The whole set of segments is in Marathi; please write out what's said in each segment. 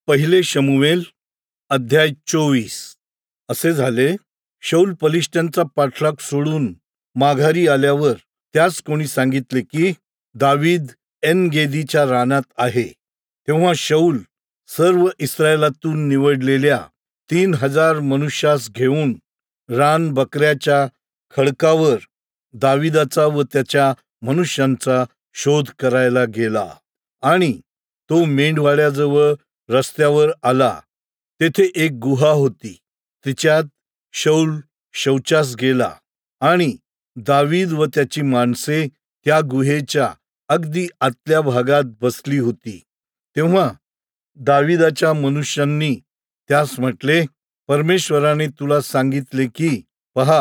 पहिले शमूएल अध्याय 24. असे झाले, शौल पलिष्ठ्यांचा पाठलाग सोडून माघारी आल्यावर त्यास कोणी सांगितले की दावीद एनगेदीच्या रानात आहे. तेव्हा शौल सर्व इस्रायेलातून निवडलेल्या 3,000 मनुष्यास घेऊन रान बकऱ्याच्या खडकावर दावीदाचा व त्याच्या मनुष्यांचा शोध करायला गेला. आणि तो मेंढवाड्याजवळ रस्त्यावर आला. तेथे एक गुहा होती. तिच्यात शौल शौचास गेला आणि दावीद व त्याची माणसे त्या गुहेच्या अगदी आतल्या भागात बसली होती. तेव्हा दावीदाच्या मनुष्यांनी त्यास म्हटले, परमेश्वराने तुला सांगितले की पहा,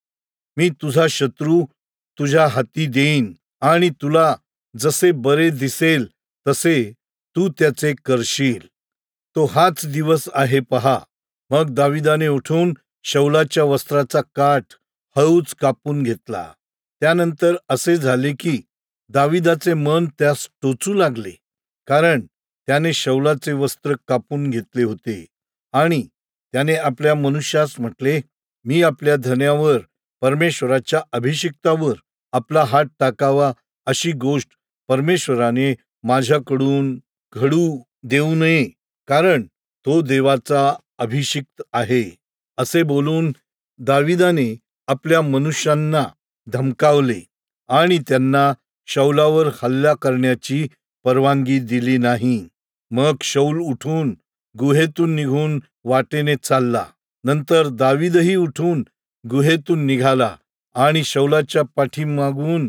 मी तुझा शत्रू तुझ्या हाती देईन आणि तुला जसे बरे दिसेल तसे तू त्याचे करशील. तो हाच दिवस आहे पहा. मग दावीदाने उठून शौलाच्या वस्त्राचा काठ हळूच कापून घेतला. त्यानंतर असे झाले की दावीदाचे मन त्यास टोचू लागले, कारण त्याने शौलाचे वस्त्र कापून घेतले होते. आणि त्याने आपल्या मनुष्यास म्हटले, मी आपल्या धन्यावर परमेश्वराच्या अभिषिक्तावर आपला हात टाकावा अशी गोष्ट परमेश्वराने माझ्याकडून घडू देऊ नये, कारण तो देवाचा अभिषिक्त आहे. असे बोलून दावीदाने आपल्या मनुष्यांना धमकावले आणि त्यांना शौलावर हल्ला करण्याची परवानगी दिली नाही. मग शौल उठून गुहेतून निघून वाटेने चालला. नंतर दावीदही उठून गुहेतून निघाला आणि शौलाच्या पाठीमागून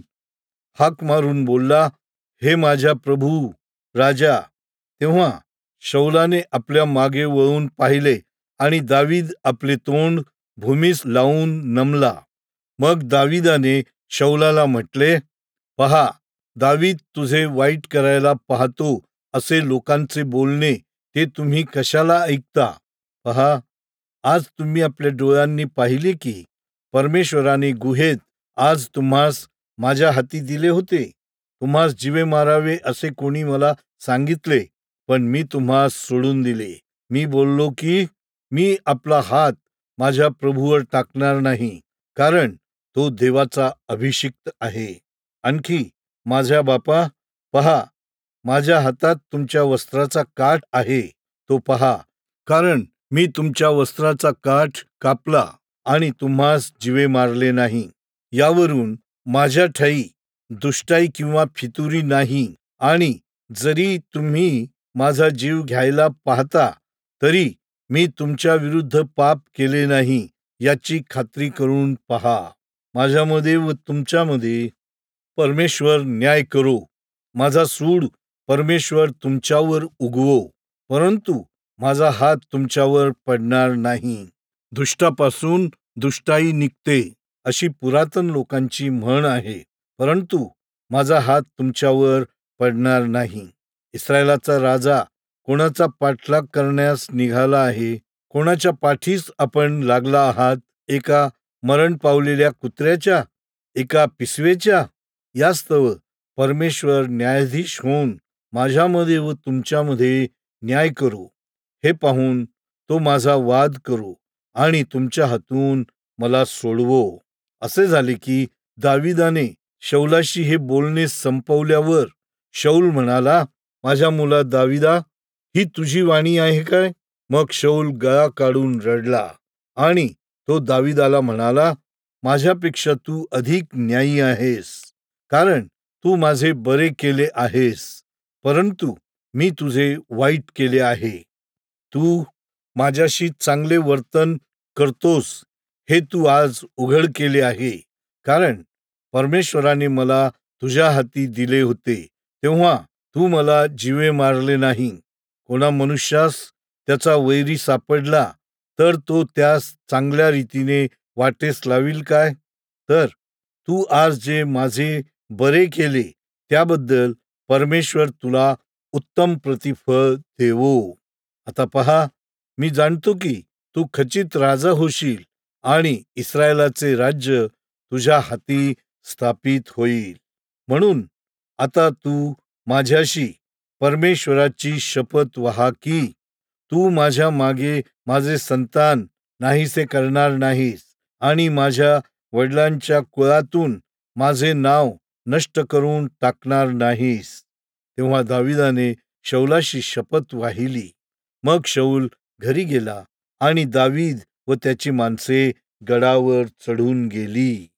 हाक मारून बोलला, हे माझ्या प्रभू राजा. तेव्हा शौलाने आपल्या मागे वळून पाहिले आणि दावीद आपले तोंड भूमीस लावून नमला. मग दावीदाने शौलाला म्हटले, पहा, दावीद तुझे वाईट करायला पाहतो असे लोकांचे बोलणे ते तुम्ही कशाला ऐकता? पहा, आज तुम्ही आपल्या डोळ्यांनी पाहिले की परमेश्वराने गुहेत आज तुम्हास माझ्या हाती दिले होते. तुम्हास जीवे मारावे असे कोणी मला सांगितले, पण मी तुम्हास सोडून दिले. मी बोललो की मी आपला हात माझ्या प्रभूवर टाकणार नाही, कारण तो देवाचा अभिषिक्त आहे. आणखी माझ्या बापा, पहा, माझ्या हातात तुमच्या वस्त्राचा काठ आहे. तो पहा, कारण मी तुमच्या वस्त्राचा काठ कापला आणि तुम्हास जीवे मारले नाही. यावरून माझ्या ठायी दुष्टाई किंवा फितुरी नाही. आणि जरी तुम्ही माझा जीव घ्यायला पाहता, तरी मी तुमच्या विरुद्ध पाप केले नाही याची खात्री करून पहा. माझ्यामध्ये व तुमच्यामध्ये परमेश्वर न्याय करो. माझा सूड परमेश्वर तुमच्यावर उगवो, परंतु माझा हात तुमच्यावर पडणार नाही. दुष्टापासून दुष्टाई निघते अशी पुरातन लोकांची म्हण आहे, परंतु माझा हात तुमच्यावर पडणार नाही. इस्रायलाचा राजा कोणाचा पाठलाग करण्यास निघाला आहे? कोणाच्या पाठीस आपण लागला आहात? एका मरण पावलेल्या कुत्र्याच्या? एका पिसवेच्या? यास्तव परमेश्वर न्यायाधीश होऊन माझ्यामध्ये व तुमच्यामध्ये न्याय करू, हे पाहून तो माझा वाद करू आणि तुमच्या हातून मला सोडवो. असे झाले की दावीदाने शौलाशी हे बोलणे संपवल्यावर शौल म्हणाला, माझ्या मुला दावीदा, ही तुझी वाणी आहे काय? मग शौल गळा काढून रडला आणि तो दावीदाला म्हणाला, माझ्यापेक्षा तू अधिक न्यायी आहेस, कारण तू माझे बरे केले आहेस, परंतु मी तुझे वाईट केले आहे. तू माझ्याशी चांगले वर्तन करतोस हे तू आज उघड केले आहे, कारण परमेश्वराने मला तुझ्या हाती दिले होते, तेव्हा तू मला जीवे मारले नाही. कोणा मनुष्यास त्याचा वैरी सापडला तर तो त्यास चांगल्या रीतीने वाटेस लावील काय? तर तू आज जे माझे बरे केले त्याबद्दल परमेश्वर तुला उत्तम प्रतिफळ देवो. आता पहा, मी जाणतो की तू खचित राजा होशील आणि इस्रायलाचे राज्य तुझ्या हाती स्थापित होईल. म्हणून आता तू माझ्याशी परमेश्वराची शपथ वहा की तू माझ्या मागे माझे संतान नाहीसे करणार नाहीस आणि माझ्या वडिलांच्या कुळातून माझे नाव नष्ट करून टाकणार नाहीस. तेव्हा दाविदाने शौलाशी शपथ वाहिली. मग शौल घरी गेला आणि दावीद व त्याची माणसे गडावर चढून गेली.